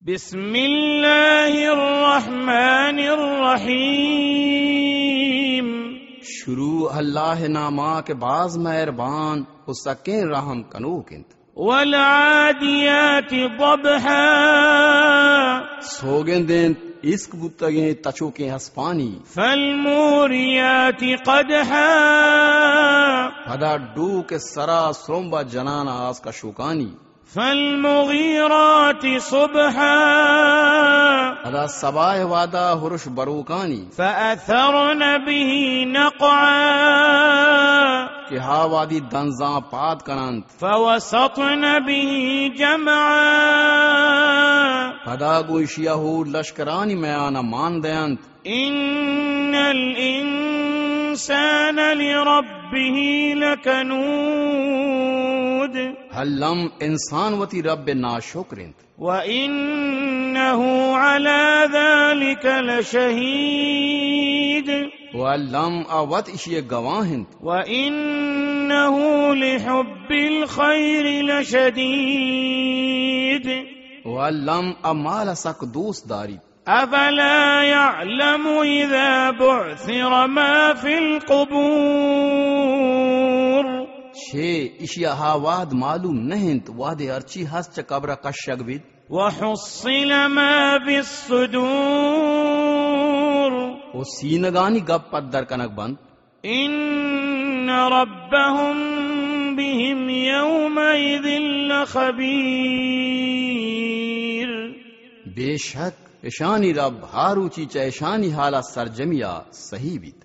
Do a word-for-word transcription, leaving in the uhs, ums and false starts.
बिस्मिल्लाहिर्रहमानिर्रहीम। शुरू अल्लाह नामा के बाज मेहरबान उसके रहम कनूकिंत। वल आदियाति ज़बहा। सोगेंदें इश्क बुतगे तचुके हस्पानी। फल मूरियाति क़दहा। हदा डू के सरा स्रोम्बा जनाना आस का शुकानी। फल मुगीराति सुबहा। हदा सबाह वादा हुरुश बरूकानी। फ़अथरन बिही नक़आ। कि हावादी दंजा पाद कनंत। फ़वसतन बिही जमआ। हदा गुशियाहू लश्करानी में आना मान दयंत। इन्नल इंसान लिरब्बिही लकनूद। हल्लम इंसान वती रब नाशुक्रिंत। व इन्नहु अला ज़ालिक लशहीद। वल्लम अवत इशिये गवाहिंत। व इन्नहु लिहुब्बिल खैरि लशदीद। वल्लम अमाल सक दोस्त दारी। अफला यअलमु इज़ा बुअसिर मा फिल क़ुबूर। छे इशिया हावाद मालूम नहीं तो वादे अर्ची हस्त कब्र कशक बिद। वहुस्सिल मा बिस्सुदूर। ओ सीनगानी गप पद्दर कनक बंद। इन्न रब्बहुम बिहिम यौमइज़िन लख़बीर। बेशक ईशानी रब हारूची चैशानी हाला सरजमिया सही बीत।